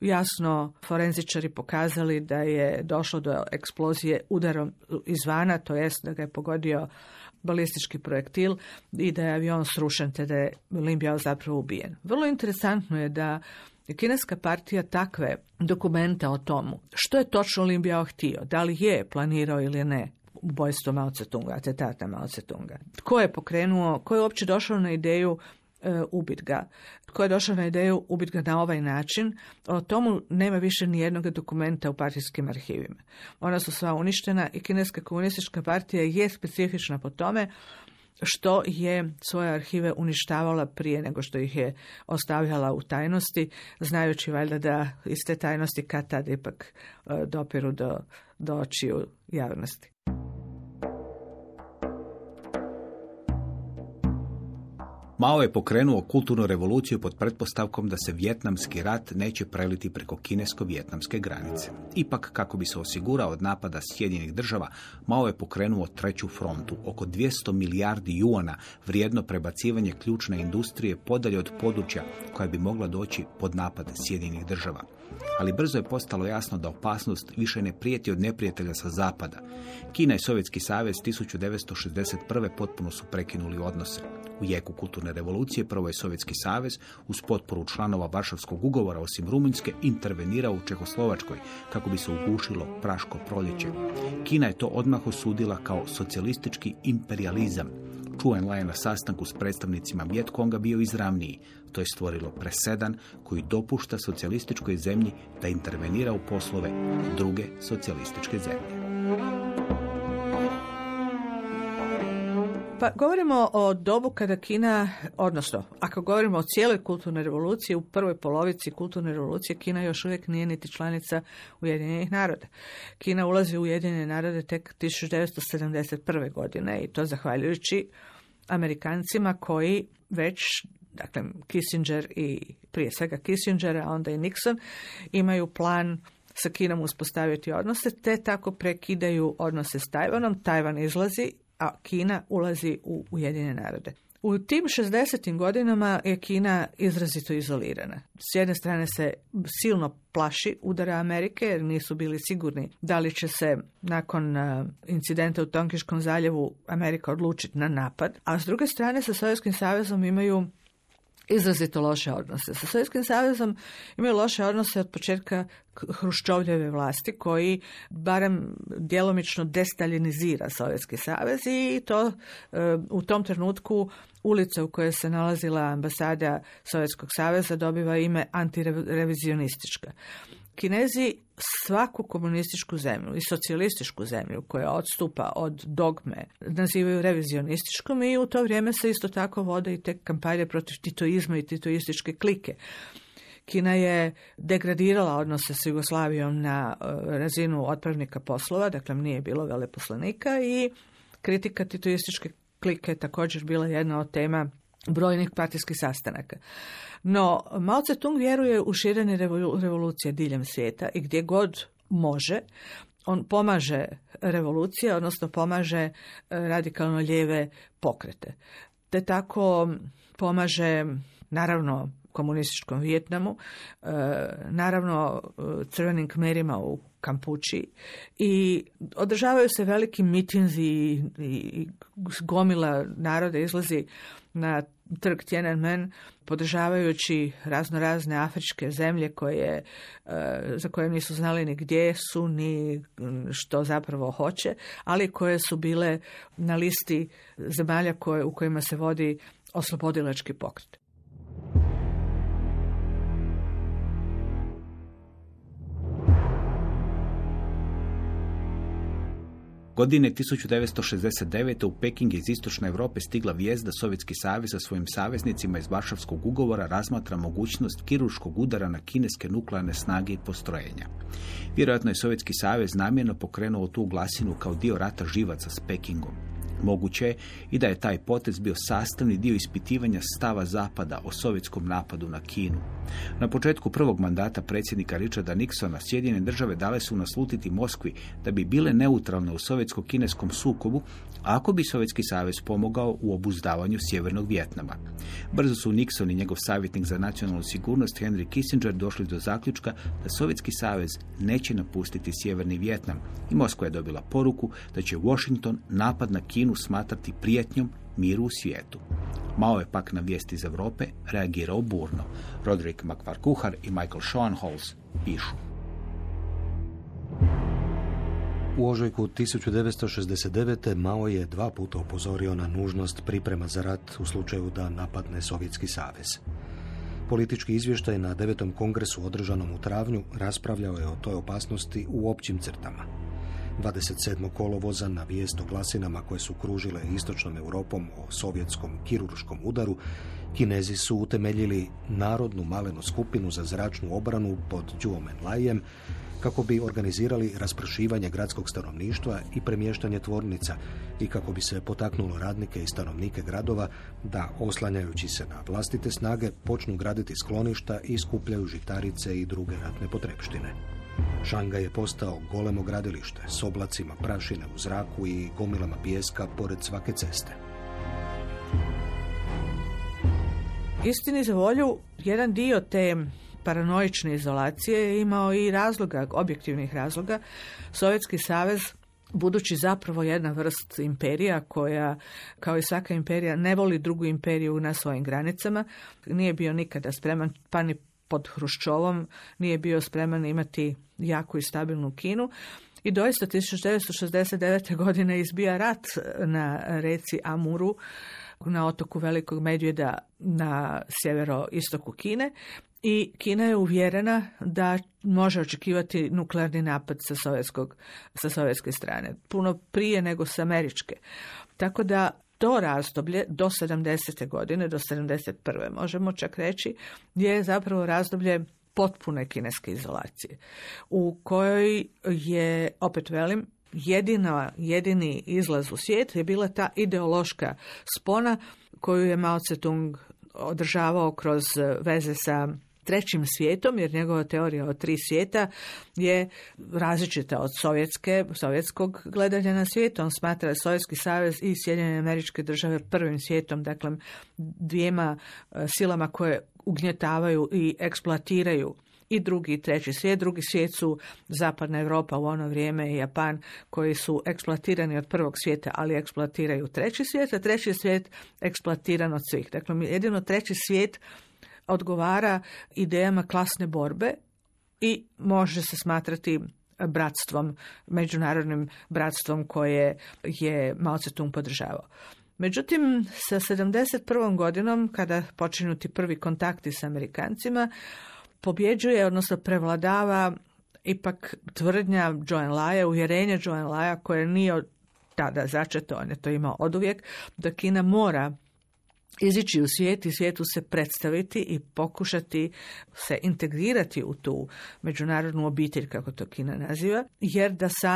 S4: jasno forenzičari pokazali da je došlo do eksplozije udarom izvana, to jest da ga je pogodio balistički projektil i da je avion srušen, te da je Lin Biao zapravo ubijen. Vrlo interesantno je da je kineska partija takve dokumente o tomu što je točno Lin Biao htio, da li je planirao ili ne ubojstvo Mao Tse-tunga, atentat na Mao Tse-tunga. Tko je pokrenuo, ko je uopće došao na ideju ubit ga. Tko je došao na ideju ubit ga na ovaj način, o tomu nema više ni jednog dokumenta u partijskim arhivima. Ona su sva uništena i kineska komunistička partija je specifična po tome što je svoje arhive uništavala prije nego što ih je ostavljala u tajnosti, znajući valjda da iz te tajnosti kad tad ipak dopiru do očiju javnosti.
S2: Mao je pokrenuo kulturnu revoluciju pod pretpostavkom da se Vijetnamski rat neće preliti preko kinesko-vijetnamske granice. Ipak, kako bi se osigurao od napada Sjedinjenih država, Mao je pokrenuo treću frontu, oko 200 milijardi juana vrijedno prebacivanje ključne industrije podalje od područja koja bi mogla doći pod napad Sjedinjenih država. Ali brzo je postalo jasno da opasnost više ne prijeti od neprijatelja sa zapada. Kina i Sovjetski savez 1961. potpuno su prekinuli odnose. U jeku kulturne revolucije prvo je Sovjetski savez uz potporu članova Varšavskog ugovora osim Rumunjske intervenirao u Čehoslovačkoj kako bi se ugušilo Praško proljeće. Kina je to odmah osudila kao socijalistički imperijalizam. Chu Enlai na sastanku s predstavnicima Vijetkonga bio izravniji. To je stvorilo presedan koji dopušta socijalističkoj zemlji da intervenira u poslove druge socijalističke zemlje.
S4: Pa govorimo o dobu kada Kina, odnosno ako govorimo o cijeloj kulturnoj revoluciji, u prvoj polovici kulturne revolucije Kina još uvijek nije niti članica Ujedinjenih naroda. Kina ulazi u Ujedinjene narode tek 1971. godine i to zahvaljujući Amerikancima koji već, dakle Kissinger i prije svega Kissinger, a onda i Nixon, imaju plan sa Kinom uspostaviti odnose, te tako prekidaju odnose s Tajvanom. Tajvan izlazi, a Kina ulazi u Ujedinjene narode. U tim 60. godinama je Kina izrazito izolirana. S jedne strane se silno plaši udara Amerike, jer nisu bili sigurni da li će se nakon incidenta u Tonkiškom zaljevu Amerika odlučiti na napad, a s druge strane sa Sovjetskim savezom imaju izrazito loše odnose. Sa Sovjetskim savezom imaju loše odnose od početka Hruščovljeve vlasti, koji barem djelomično destaljinizira Sovjetski savez i to u tom trenutku ulica u kojoj se nalazila ambasada Sovjetskog saveza dobiva ime antirevizionistička. Kinezi svaku komunističku zemlju i socijalističku zemlju koja odstupa od dogme nazivaju revizionističkom i u to vrijeme se isto tako vode i te kampanje protiv titoizma i titoističke klike. Kina je degradirala odnose s Jugoslavijom na razinu otpravnika poslova, dakle nije bilo veleposlanika i kritika titoističke klike je također bila jedna od tema brojnih partijskih sastanaka. No, Mao Tse-tung vjeruje u širenje revolucije diljem svijeta i gdje god može, on pomaže revolucije, odnosno pomaže radikalno lijeve pokrete. Te tako pomaže, naravno, komunističkom Vijetnamu, naravno crvenim kmerima u Kampuči i održavaju se veliki mitinzi i gomila naroda izlazi na trg Tiananmen podržavajući razne afričke zemlje za koje nisu znali ni gdje su ni što zapravo hoće, ali koje su bile na listi zemalja u kojima se vodi oslobodilački pokret.
S2: Godine 1969. u Peking iz istočne Europe stigla vijest da Sovjetski savez sa svojim saveznicima iz Varšavskog ugovora razmatra mogućnost kirurškog udara na kineske nuklearne snage i postrojenja. Vjerojatno je Sovjetski savez namjerno pokrenuo tu glasinu kao dio rata živaca s Pekingom. Moguće je i da je taj potez bio sastavni dio ispitivanja stava Zapada o sovjetskom napadu na Kinu. Na početku prvog mandata predsjednika Richarda Nixona Sjedinjene države dale su naslutiti Moskvi da bi bile neutralne u sovjetsko-kineskom sukobu ako bi Sovjetski savez pomogao u obuzdavanju Sjevernog Vijetnama. Brzo su Nixon i njegov savjetnik za nacionalnu sigurnost Henry Kissinger došli do zaključka da Sovjetski savez neće napustiti Sjeverni Vijetnam i Moskva je dobila poruku da će Washington napad na Kinu smatrati prijetnjom miru u svijetu. Mao je pak na vijesti iz Europe reagirao burno. Roderick McVarkuhar i Michael Schoenholz pišu.
S3: U ožujku 1969. Mao je 2 puta upozorio na nužnost priprema za rat u slučaju da napadne Sovjetski savez. Politički izvještaj na 9. kongresu održanom u travnju raspravljao je o toj opasnosti u općim crtama. 27. kolovoza na vijest o glasinama koje su kružile istočnom Europom o sovjetskom kirurškom udaru, Kinezi su utemeljili Narodnu malenu skupinu za zračnu obranu pod Zhuo Enlaijem kako bi organizirali raspršivanje gradskog stanovništva i premještanje tvornica i kako bi se potaknulo radnike i stanovnike gradova da, oslanjajući se na vlastite snage, počnu graditi skloništa i skupljaju žitarice i druge ratne potrepštine. Šangaj je postao golemo gradilište s oblacima prašine u zraku i gomilama pijeska pored svake ceste.
S4: Istini za volju, jedan dio te paranoične izolacije je imao i razloga, objektivnih razloga. Sovjetski savez, budući zapravo jedna vrst imperija koja, kao i svaka imperija, ne voli drugu imperiju na svojim granicama, nije bio nikada spreman, pa ni pod Hruščovom, nije bio spreman imati jaku i stabilnu Kinu. I doista 1969. godine izbija rat na reci Amuru, na otoku Velikog Medvjeda na sjeveroistoku Kine. I Kina je uvjerena da može očekivati nuklearni napad sa sovjetske strane. Puno prije nego s američke. Tako da to razdoblje do 70. godine, do 71. možemo čak reći, je zapravo razdoblje potpune kineske izolacije, u kojoj je, opet velim, jedini izlaz u svijet je bila ta ideološka spona koju je Mao Tse-tung održavao kroz veze sa trećim svijetom, jer njegova teorija o 3 svijeta je različita od sovjetskog gledanja na svijet. On smatra Sovjetski savez i Sjedinjene Američke Države prvim svijetom, dakle 2 silama koje ugnjetavaju i eksploatiraju i drugi i treći svijet. Drugi svijet su Zapadna Europa u ono vrijeme i Japan, koji su eksploatirani od prvog svijeta, ali eksploatiraju treći svijet, a treći svijet eksploatiran od svih. Dakle, jedino treći svijet odgovara idejama klasne borbe i može se smatrati bratstvom, međunarodnim bratstvom koje je Mao Tse-tung podržavao. Međutim, sa 71. godinom, kada počinju ti prvi kontakti s Amerikancima, pobjeđuje, odnosno prevladava ipak tvrdnja Zhou Enlaia, uvjerenje Zhou Enlaia, koje nije od tada začeto, on je to imao oduvijek, da Kina mora izići u svijet i svijetu se predstaviti i pokušati se integrirati u tu međunarodnu obitelj, kako to Kina naziva, jer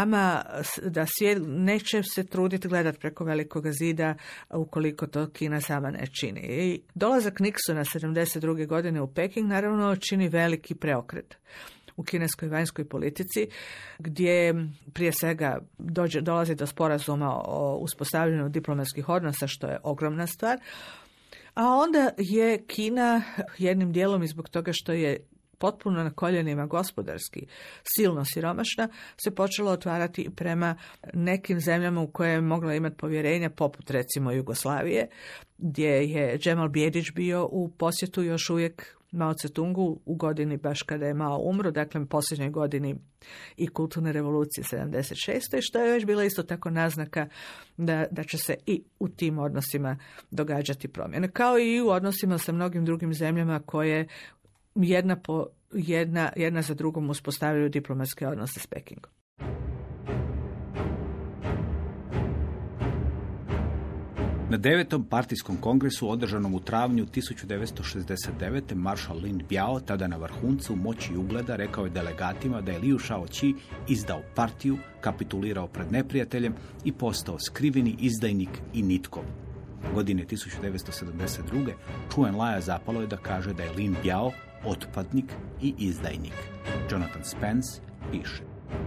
S4: da svijet neće se truditi gledati preko velikog zida ukoliko to Kina sama ne čini. I dolazak Nixona 72. godine u Peking naravno čini veliki preokret u kineskoj vanjskoj politici, gdje prije svega dolazi do sporazuma o uspostavljanju diplomatskih odnosa, što je ogromna stvar, a onda je Kina jednim dijelom i zbog toga što je potpuno na koljenima gospodarski silno siromašna, se počela otvarati prema nekim zemljama u koje je mogla imati povjerenja, poput recimo Jugoslavije, gdje je Džemal Bijedić bio u posjetu još uvijek Mao Tse-tungu u godini baš kada je Mao umro, dakle posljednjoj godini i kulturne revolucije 76. što je već bila isto tako naznaka da će se i u tim odnosima događati promjene. Kao i u odnosima sa mnogim drugim zemljama koje jedna za drugom uspostavljaju diplomatske odnose s Pekingom.
S2: Na 9. partijskom kongresu održanom u travnju 1969. maršal Lin Biao, tada na vrhuncu moći i ugleda, rekao je delegatima da je Liu Shaoqi izdao partiju, kapitulirao pred neprijateljem i postao skriveni izdajnik i nitkov. Godine 1972. Chu Enlaia zapalo je da kaže da je Lin Biao otpadnik i izdajnik. Jonathan Spence piše.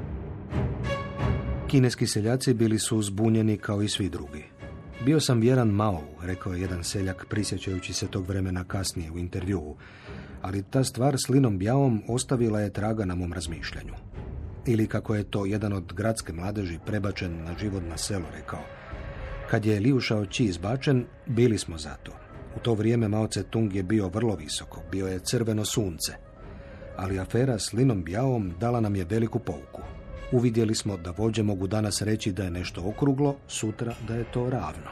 S3: Kineski seljaci bili su zbunjeni kao i svi drugi. Bio sam vjeran Mao, rekao je jedan seljak prisjećajući se tog vremena kasnije u intervjuu, ali ta stvar s Linom Biaom ostavila je traga na mom razmišljanju. Ili kako je to jedan od gradske mladeži prebačen na život na selo rekao. Kad je Liu Shaoqi izbačen, bili smo za to. U to vrijeme Mao Tse-tung je bio vrlo visoko, bio je crveno sunce. Ali afera s Linom Biaom dala nam je veliku pouku. Uvidjeli smo da vođe mogu danas reći da je nešto okruglo, sutra da je to ravno.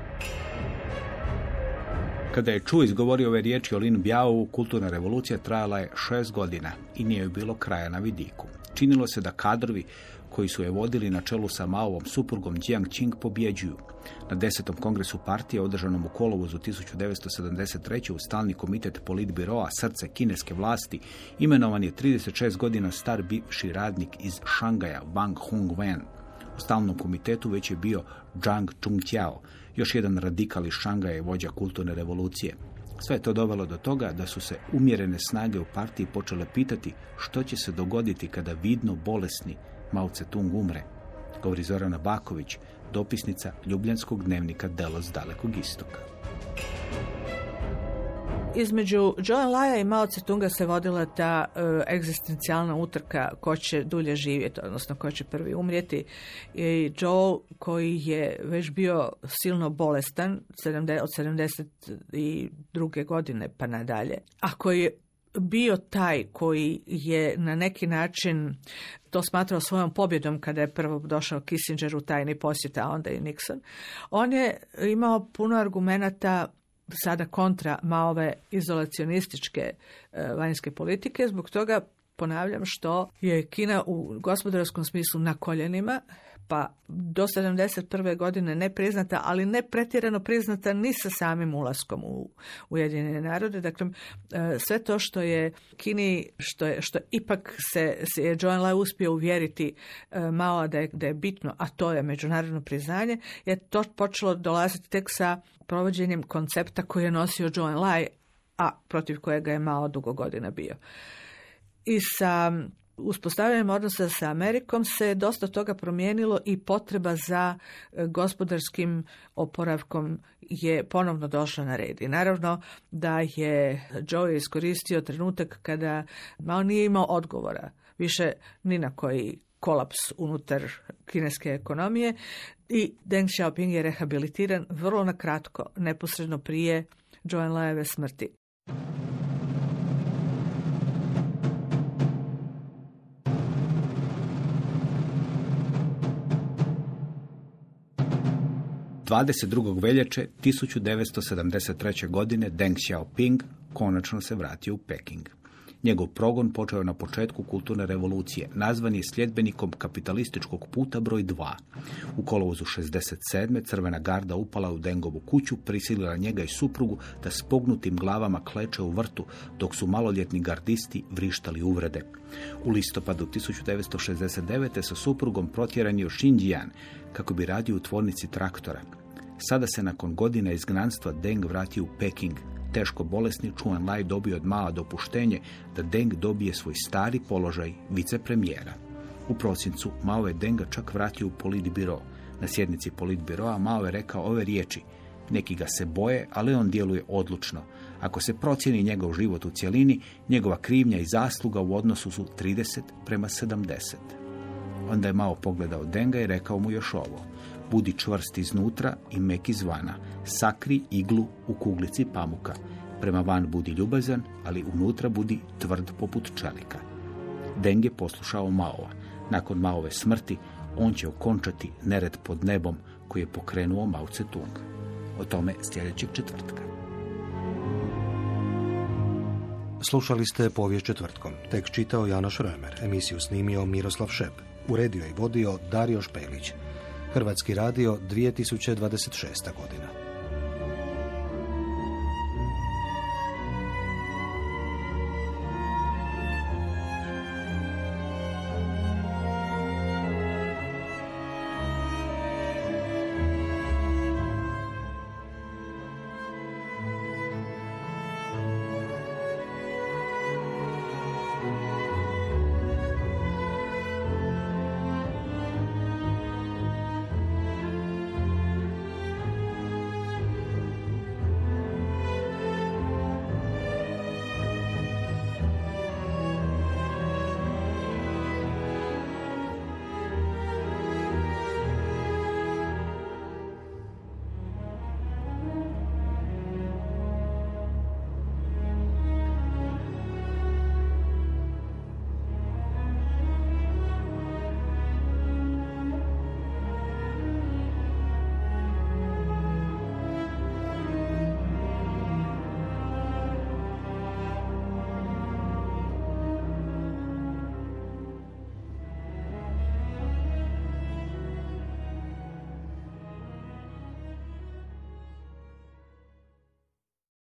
S2: Kada je Chu izgovorio ove riječi o Lin Biao, kulturna revolucija trajala je 6 godina i nije joj bilo kraja na vidiku. Činilo se da kadrovi koji su je vodili na čelu sa Maovom suprugom Jiang Qing pobjeđuju. Na 10. kongresu partije, održanom u kolovozu 1973. u stalni komitet Politbiroa, srce kineske vlasti, imenovan je 36 godina star bivši radnik iz Šangaja, Wang Hongwen. U stalnom komitetu već je bio Zhang Chungqiao, još jedan radikal iz Šangaja i vođa kulturne revolucije. Sve je to dovelo do toga da su se umjerene snage u partiji počele pitati što će se dogoditi kada vidno bolesni Mao Tse-tung umre, govori Zorana Baković, dopisnica ljubljanskog dnevnika Delo s Dalekog istoka.
S4: Između Zhou Enlaia i Mao Tse-tunga se vodila ta egzistencijalna utrka ko će dulje živjeti, odnosno ko će prvi umrijeti. I Zhou, koji je već bio silno bolestan od 72. godine pa nadalje, a koji je bio taj koji je na neki način to smatrao svojom pobjedom kada je prvo došao Kissinger u tajni posjet, a onda i Nixon. On je imao puno argumenata sada kontra Maove izolacionističke vanjske politike, zbog toga ponavljam što je Kina u gospodarskom smislu na koljenima, pa do 71. godine ne priznata, ali ne pretjerano priznata ni sa samim ulaskom u Ujedinjene narode. Dakle, sve to što je Kini, što ipak se je Zhou Enlai uspio uvjeriti Mao da je bitno, a to je međunarodno priznanje, je to počelo dolaziti tek sa provođenjem koncepta koji je nosio Zhou Enlai, a protiv kojega je Mao dugo godina bio. I sa uspostavljanjem odnosa sa Amerikom se dosta toga promijenilo i potreba za gospodarskim oporavkom je ponovno došla na red. I naravno da je Zhou iskoristio trenutak kada Mao nije imao odgovora više ni na koji kolaps unutar kineske ekonomije i Deng Xiaoping je rehabilitiran vrlo na kratko, neposredno prije Zhou Enlaiove smrti.
S2: – 22. veljače 1973. godine Deng Xiaoping konačno se vratio u Peking. Njegov progon počeo na početku kulturne revolucije. Nazvan je sljedbenikom kapitalističkog puta broj 2. U kolovozu 67. Crvena garda upala u Dengovu kuću, prisilila njega i suprugu da s pognutim glavama kleče u vrtu, dok su maloljetni gardisti vrištali uvrede. U listopadu 1969. sa suprugom protjeran je u Xinjiang kako bi radio u tvornici traktora. Sada se nakon godina izgnanstva Deng vratio u Peking. Teško bolesni Chu Enlai dobio od Mao dopuštenje da Deng dobije svoj stari položaj vicepremijera. U prosincu Mao je Denga čak vratio u Politbiro. Na sjednici Politbiroa Mao je rekao ove riječi: neki ga se boje, ali on djeluje odlučno. Ako se procijeni njegov život u cjelini, njegova krivnja i zasluga u odnosu su 30:70. Onda je Mao pogledao Denga i rekao mu još ovo: budi čvrst iznutra i mek izvana, sakri iglu u kuglici pamuka. Prema van budi ljubazan, ali unutra budi tvrd poput čelika. Deng je poslušao Maova. Nakon Maove smrti, on će okončati nered pod nebom koji je pokrenuo Mao Tse-tung. O tome sljedećeg četvrtka.
S3: Slušali ste Povijest četvrtkom. Tekst čitao Janoš Römer, emisiju snimio Miroslav Šep, uredio i vodio Dario Špelić. Hrvatski radio 2026. godina.